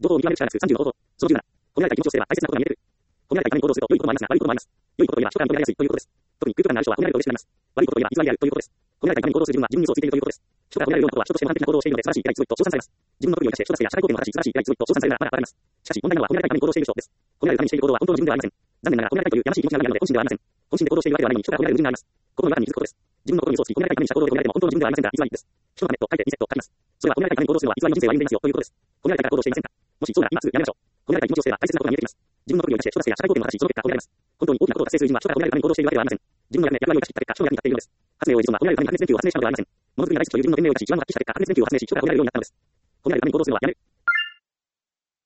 情報を見極める力がつく35方法。その17、褒められた気持ちをすれば大切なことが見えてくる。褒められたために行動すると良いこともありますが、悪いこともあります。良いことといえば人から認められやすいということです。特に空腹感のある人は褒められると嬉しくなります。悪いことといえば偽りであるということです。褒められたために行動する自分は自分に嘘をついているということです。人から褒められるようなことは人として模範的な行動をしているので素晴らしい偉い強いと称賛されます。自分の特技を生かして人助けや社会貢献を果たし素晴らしい偉い強いと称賛されるならまだわかります。しかし問題なのは褒められたいために行動している人です。褒められるためにしている行動は本当の自分ではありません。残念ながら褒められたいというやましい気持ちがあるので本心ではありません。本心で行動しているわけではないのに人から褒められる矛盾があります。心の違和感に気づくことです。自分の心に嘘をつき褒められたいためにした行動で褒められても本当の自分ではありませんが偽りです。人のためと書いてリセット書きます。それは褒められたいために行動するのは偽りの人生を歩んでいますよということです。褒められたいから行動していませんか。もしそうなら今すぐやめましょう。褒められたい気持ちをすれば大切なことが見えてきます。自分の特技を生かして人助けや社会貢献を果たしその結果褒められます。本当に大きなことを達成する自分は人から褒められるために行動しているわけではありません。自分の役割を生かしきった結果人の役に立っているのです。発明を自分は褒められるために白熱電球を発明したのではありません。ものづくりが大好きという自分の天命を生かし自分の発揮した結果白熱電球を発明し人から褒められるようになったのです。褒められるために行動するのはやめる。